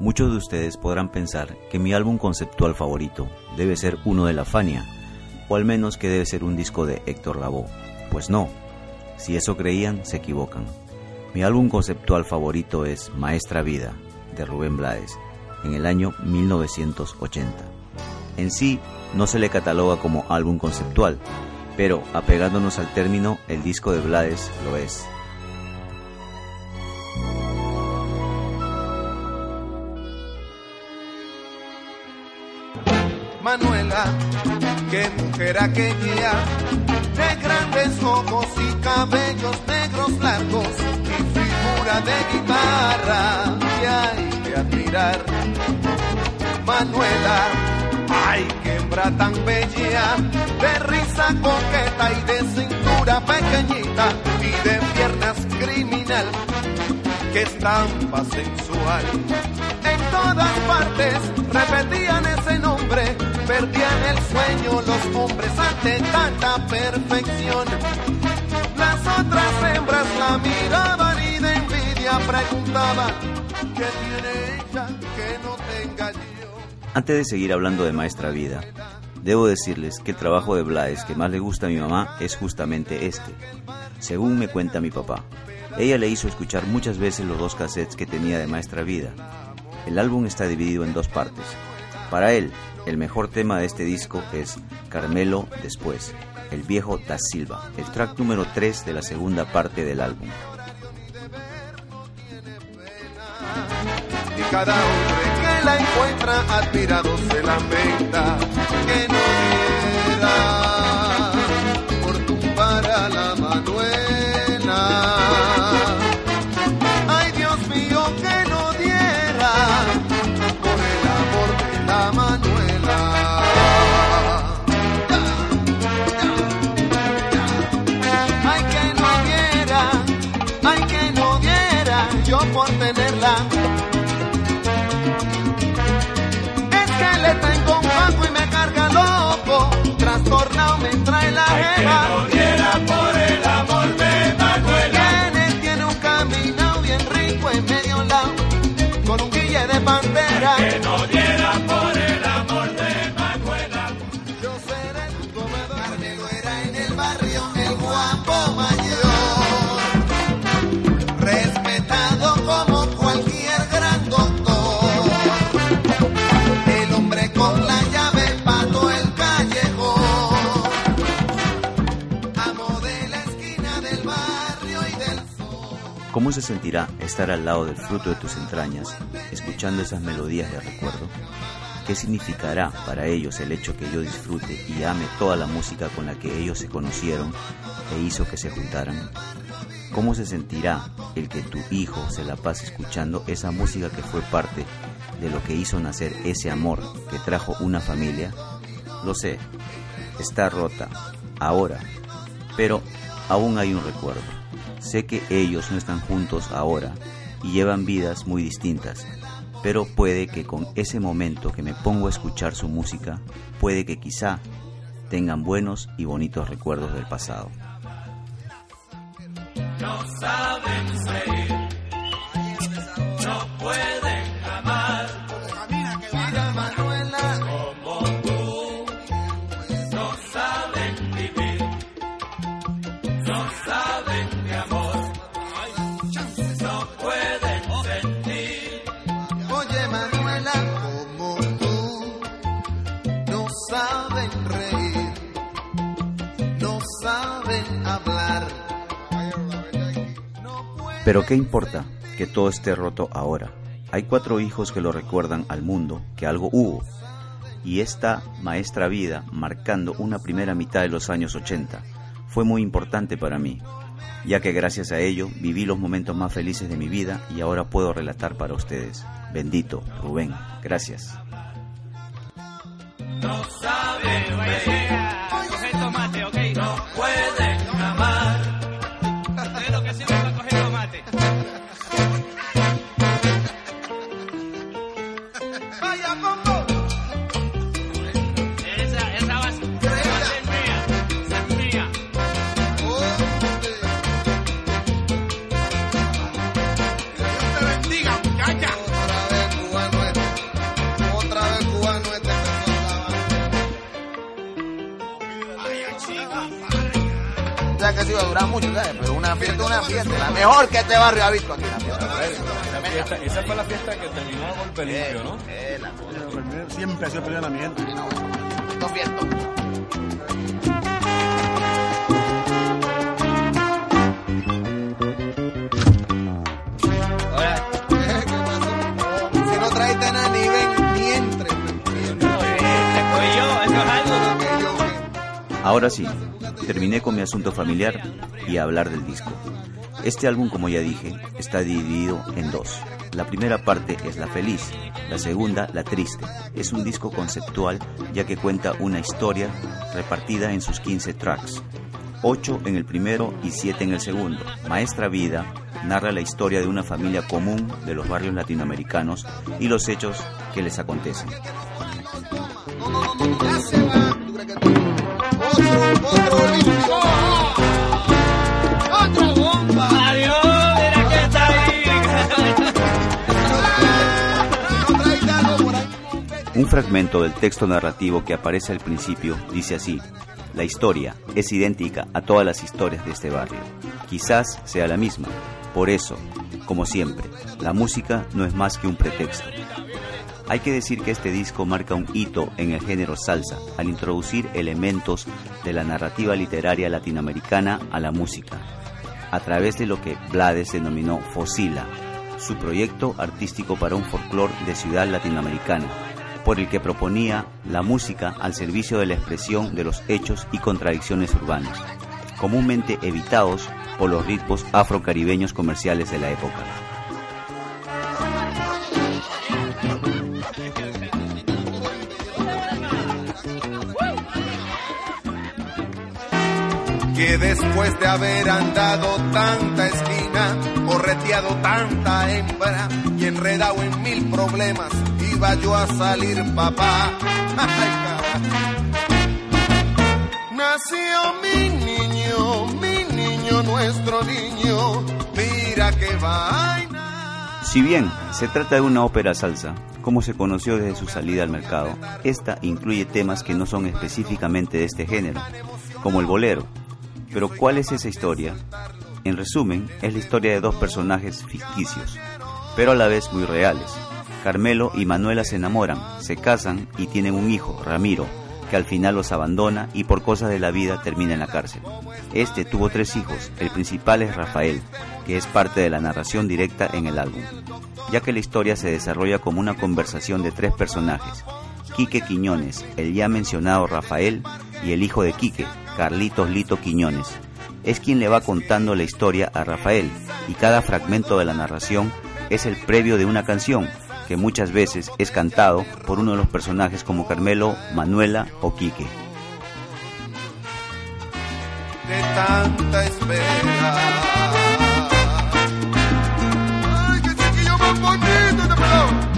Muchos de ustedes podrán pensar que mi álbum conceptual favorito debe ser uno de La Fania, o al menos que debe ser un disco de Héctor Lavoe. Pues no, si eso creían, se equivocan. Mi álbum conceptual favorito es Maestra Vida, de Rubén Blades, en el año 1980. En sí, no se le cataloga como álbum conceptual, pero apegándonos al término, el disco de Blades lo es. Manuela, qué mujer aquella, de grandes ojos y cabellos negros largos y figura de guitarra que hay que admirar. Manuela, ay, qué hembra tan bella, de risa coqueta y de cintura pequeñita y de piernas criminal, qué estampa sensual. En todas partes repetían ese nombre, perdían el sueño los hombres ante tanta perfección. Las otras hembras la miraban y de envidia preguntaban, ¿qué tiene ella que no tenga yo? Antes de seguir hablando de Maestra Vida, debo decirles que el trabajo de Blades que más le gusta a mi mamá es justamente este, según me cuenta mi papá. Ella le hizo escuchar muchas veces los 2 cassettes que tenía de Maestra Vida. El álbum está dividido en 2 partes. Para él, el mejor tema de este disco es Carmelo Después, el viejo Da Silva, el track número 3 de la segunda parte del álbum. Y cada hombre que la encuentra admirado se lamenta que no diera por tumbar a la Manuela. Ay, Dios mío, que no diera por el amor de la Manuela. Ay, que no diera yo por tenerla. Le tengo un banco y me carga loco, trastornado me trae la jeva. Que no diera por el amor de Manuela. Tiene un caminado bien rico en medio lado, con un guille de pantera. Que no diera por el amor de Manuela. Yo seré tu comedor. Carmelo era en el barrio el guapo mayor, respetado como cualquier gran doctor. Con la llave pato el callejón, amo de la esquina del barrio y del sol. ¿Cómo se sentirá estar al lado del fruto de tus entrañas, escuchando esas melodías de recuerdo? ¿Qué significará para ellos el hecho que yo disfrute y ame toda la música con la que ellos se conocieron e hizo que se juntaran? ¿Cómo se sentirá el que tu hijo se la pase escuchando esa música que fue parte de lo que hizo nacer ese amor que trajo una familia? Lo sé, está rota ahora, pero aún hay un recuerdo. Sé que ellos no están juntos ahora y llevan vidas muy distintas, pero puede que con ese momento que me pongo a escuchar su música, puede que quizá tengan buenos y bonitos recuerdos del pasado. No saben reír, no pueden amar. Mira, Manuela, Como tú, no saben vivir, no saben de amor, no pueden sentir. oye Manuela, como tú, no saben reír, no saben hablar. Pero ¿qué importa que todo esté roto ahora? Hay 4 hijos que lo recuerdan al mundo que algo hubo, y esta Maestra Vida, marcando una primera mitad de los años 80, fue muy importante para mí, ya que gracias a ello viví los momentos más felices de mi vida y ahora puedo relatar para ustedes. Bendito, Rubén, gracias. No saben reír, coger tomate, ¿ok? No pueden amar. De lo que sirve para coger tomate. Vaya combo. Esa base es mía, es mía. Dios te bendiga, muchacha. Otra vez cubano O sea que sí va a durar mucho, ¿sabes? Pero una fiesta es una fiesta. La mejor que este barrio ha visto aquí. Esa fue la fiesta que terminó a golpe limpio, ¿no? Siempre ha sido peleamiento. Dos fiestas. Si no traiste nada, ni ven, ni entre. Ahora sí, terminé con mi asunto familiar y a hablar del disco. Este álbum, como ya dije, está dividido en dos. La primera parte es la feliz, la segunda la triste. Es un disco conceptual ya que cuenta una historia repartida en sus 15 tracks. 8 en el primero y 7 en el segundo. Maestra Vida narra la historia de una familia común de los barrios latinoamericanos y los hechos que les acontecen. ¡Otra bomba! ¡Adiós! ¡Mira que está ahí! Un fragmento del texto narrativo que aparece al principio dice así: la historia es idéntica a todas las historias de este barrio. Quizás sea la misma. Por eso, como siempre, la música no es más que un pretexto. Hay que decir que este disco marca un hito en el género salsa al introducir elementos de la narrativa literaria latinoamericana a la música, a través de lo que Blades denominó Fosila, su proyecto artístico para un folclore de ciudad latinoamericana, por el que proponía la música al servicio de la expresión de los hechos y contradicciones urbanos, comúnmente evitados por los ritmos afrocaribeños comerciales de la época. Que después de haber andado tanta esquina, correteado tanta hembra y enredado en 1000 problemas, iba yo a salir papá. Ay, nació mi niño, nuestro niño, mira qué vaina. Si bien se trata de una ópera salsa, como se conoció desde su salida al mercado, esta incluye temas que no son específicamente de este género, como el bolero. Pero ¿cuál es esa historia? En resumen, es la historia de dos personajes ficticios, pero a la vez muy reales. Carmelo y Manuela se enamoran, se casan y tienen un hijo, Ramiro, que al final los abandona y por cosas de la vida termina en la cárcel. Este tuvo 3 hijos, el principal es Rafael, que es parte de la narración directa en el álbum, ya que la historia se desarrolla como una conversación de 3 personajes: Quique Quiñones, el ya mencionado Rafael, y el hijo de Quique, Carlitos Lito Quiñones. Es quien le va contando la historia a Rafael, y cada fragmento de la narración es el previo de una canción, que muchas veces es cantado por uno de los personajes como Carmelo, Manuela o Quique. De tanta espera. Ay, qué chiquillo más bonito este pelón.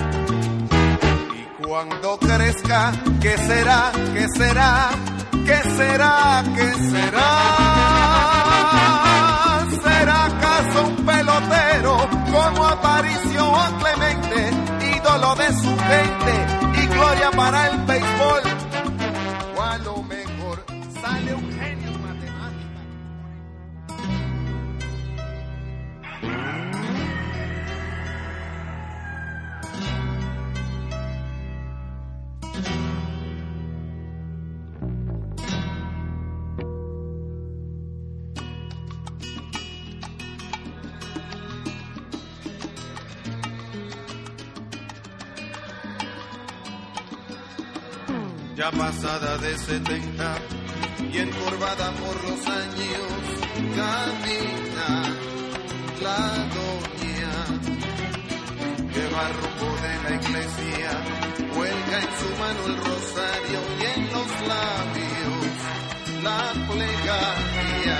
Y cuando crezca, ¿qué será? ¿Qué será? ¿Qué será? ¿Qué será? ¿Será acaso un pelotero como Aparicio o Clemente, ídolo de su gente y gloria para el béisbol? O a lo mejor sale un genio en matemáticas. Ya pasada de 70 y encorvada por los años, camina la doña que va rumbo de la iglesia, cuelga en su mano el rosario y en los labios la plegaria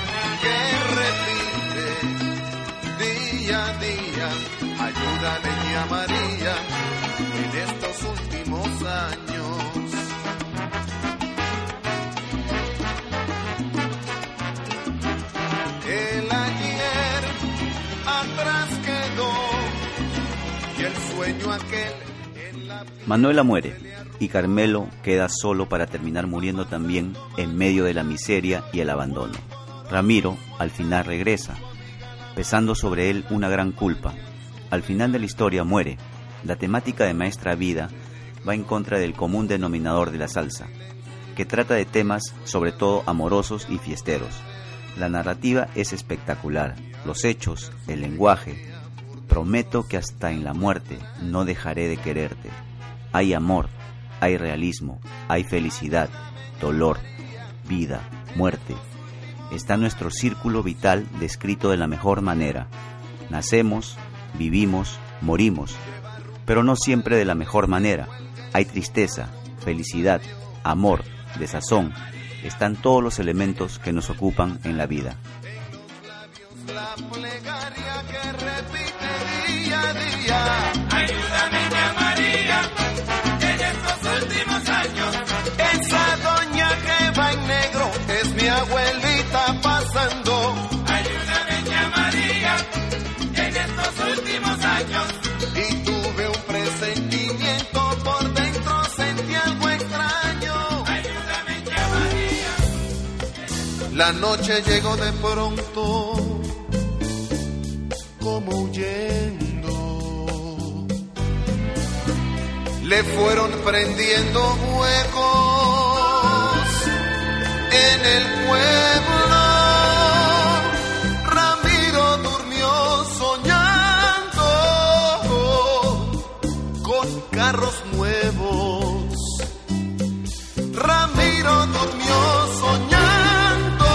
que repite día a día: ayúdale, tía María, en estos últimos años. El ayer atrás quedó y el sueño aquel en la Manuela muere y Carmelo queda solo para terminar muriendo también en medio de la miseria y el abandono. Ramiro al final regresa, pesando sobre él una gran culpa. Al final de la historia muere. La temática de Maestra Vida va en contra del común denominador de la salsa, que trata de temas sobre todo amorosos y fiesteros. La narrativa es espectacular, los hechos, el lenguaje. Prometo que hasta en la muerte no dejaré de quererte. Hay amor, hay realismo, hay felicidad, dolor, vida, muerte. Está nuestro círculo vital descrito de la mejor manera. Nacemos, vivimos, morimos, pero no siempre de la mejor manera. Hay tristeza, felicidad, amor, desazón. Están todos los elementos que nos ocupan en la vida. La plegaria que repite día a día. Ayúdame, ya María, en estos últimos años. Esa doña que va en negro es mi abuelita pasando. Ayúdame, ya María, en estos últimos años. Y tuve un presentimiento por dentro, sentí algo extraño. Ayúdame, ya María. La noche llegó de pronto, como huyendo. Le fueron prendiendo huecos en el pueblo. Ramiro durmió soñando con carros nuevos. Ramiro durmió soñando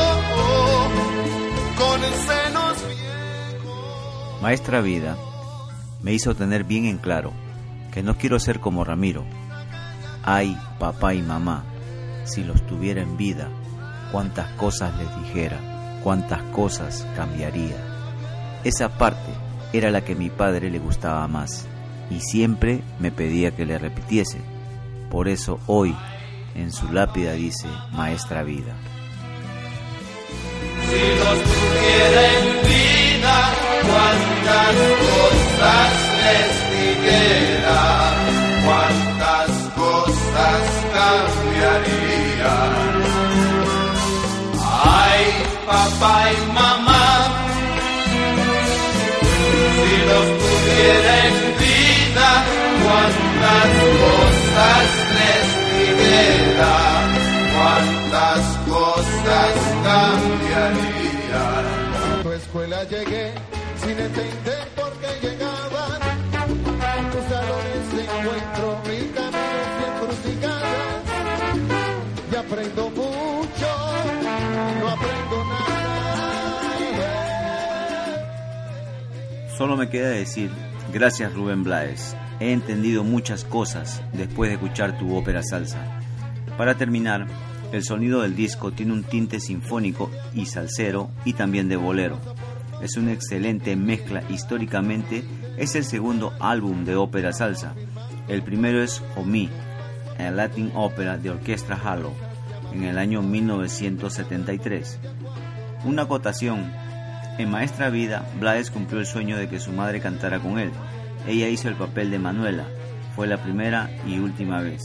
con senos viejos. Maestra Vida me hizo tener bien en claro que no quiero ser como Ramiro. Ay, papá y mamá, si los tuviera en vida, cuántas cosas les dijera, cuántas cosas cambiaría. Esa parte era la que a mi padre le gustaba más y siempre me pedía que le repitiese. Por eso hoy en su lápida dice Maestra Vida. Si los tuviera en vida, cuántas cosas les dijera, cuántas cosas cambiaría. Ay, papá y mamá, si los tuviera en vida, cuántas cosas les dijera, cuántas cosas cambiaría. A tu escuela llegué sin entender por qué llegaban. En tus salones encuentro mil caminos y encrucijadas. Y aprendo mucho, no aprendo nada. Solo me queda decir, gracias Rubén Blades. He entendido muchas cosas después de escuchar tu ópera salsa. Para terminar, el sonido del disco tiene un tinte sinfónico y salsero y también de bolero. Es una excelente mezcla. Históricamente es el segundo álbum de ópera salsa. El primero es Omi, el Latin Opera de Orquestra Halo, en el año 1973. Una acotación: en Maestra Vida, Blades cumplió el sueño de que su madre cantara con él. Ella hizo el papel de Manuela. Fue la primera y última vez.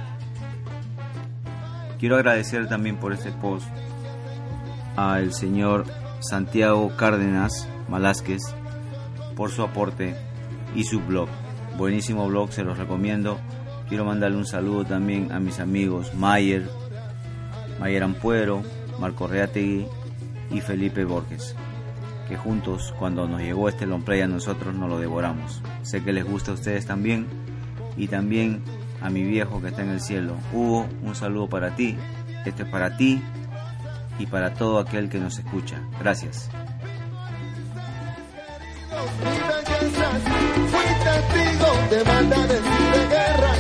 Quiero agradecer también por este post al señor Santiago Cárdenas Malásquez por su aporte y su blog. Buenísimo blog, se los recomiendo. Quiero mandarle un saludo también a mis amigos Mayer Ampuero, Marco Reategui y Felipe Borges, que juntos, cuando nos llegó este long play a nosotros, nos lo devoramos. Sé que les gusta a ustedes también, y también a mi viejo que está en el cielo. Hugo, un saludo para ti. Este es para ti y para todo aquel que nos escucha. Gracias. Fui testigo de maldades y de guerra.